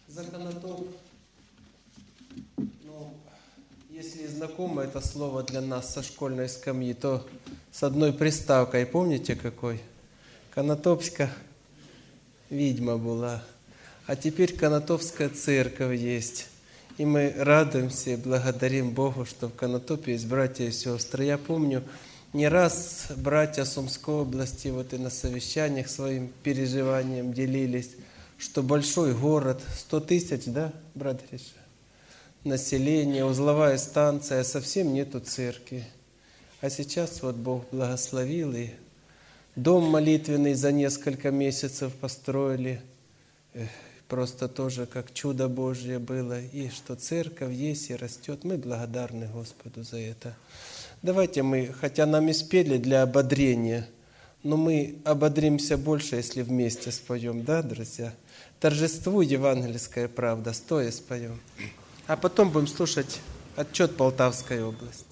За Конотоп, если знакомо это слово для нас со школьной скамьи, то с одной приставкой, помните какой? Конотопська ведьма была. А теперь Конотопская церковь есть. И мы радуемся и благодарим Богу, что в Конотопе есть братья и сестры. Я помню, не раз братья Сумской области вот и на совещаниях своим переживанием делились, что большой город, 100 тысяч, да, брат Гриша? Население, узловая станция, совсем нету церкви. А сейчас вот Бог благословил, и дом молитвенный за несколько месяцев построили. Просто тоже как чудо Божье было. И что церковь есть и растет. Мы благодарны Господу за это. Давайте мы, хотя нам и спели для ободрения, но мы ободримся больше, если вместе споем, да, друзья? Торжествуй, евангельская правда, стоя споем. А потом будем слушать отчет Полтавской области.